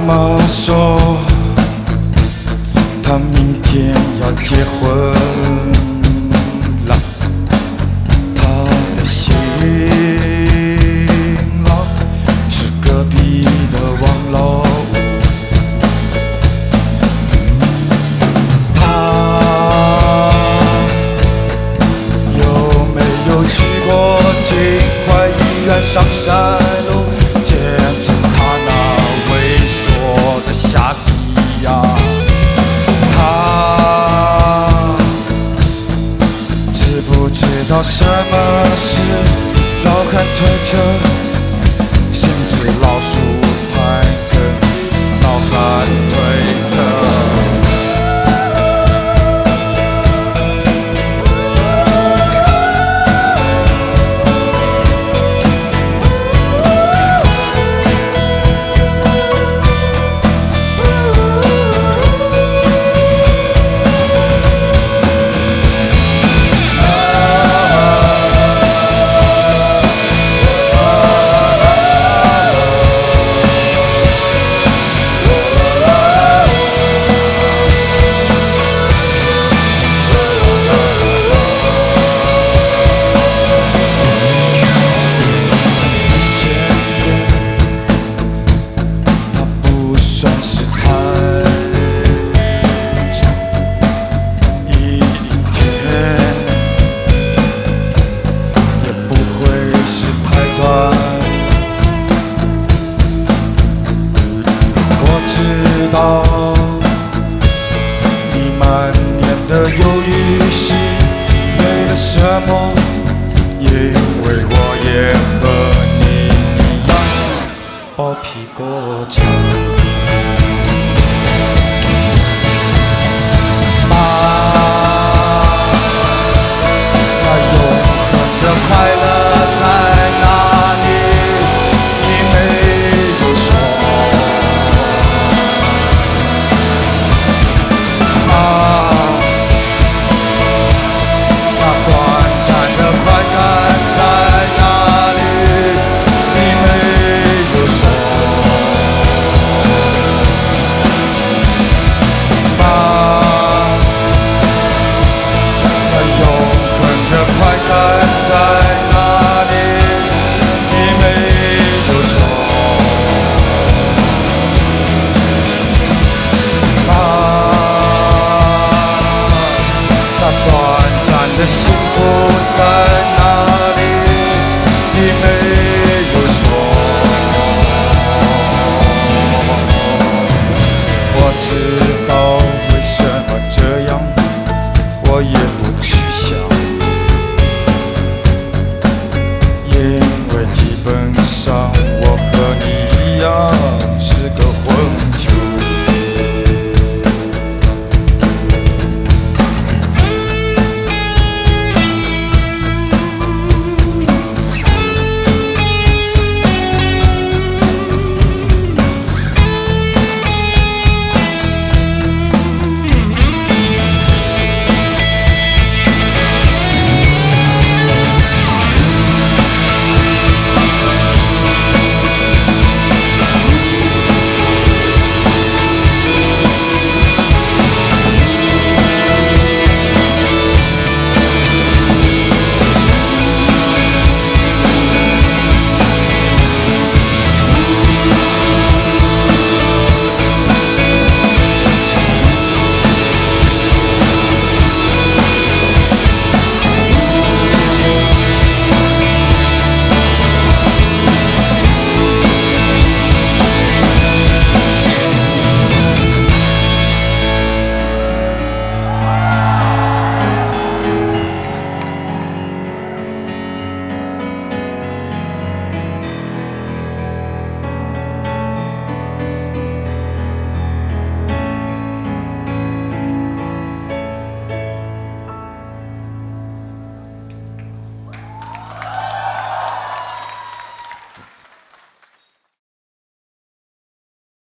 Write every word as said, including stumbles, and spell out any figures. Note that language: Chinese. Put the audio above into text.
妈说，她明天要结婚了，她的新郎是隔壁的王老五。她有没有去过金块医院上山路，见证她那猥琐的下体呀？他知不知道什么是老汉推车，甚至老鼠盘跟老汉推车？你满脸的忧郁是为了什么？因为我也和你一样包皮过长。妈，那永恒的快乐在哪里？你没有说。幸福在哪里？你没有说。我知道为什么这样，我也不去想，因为基本上我。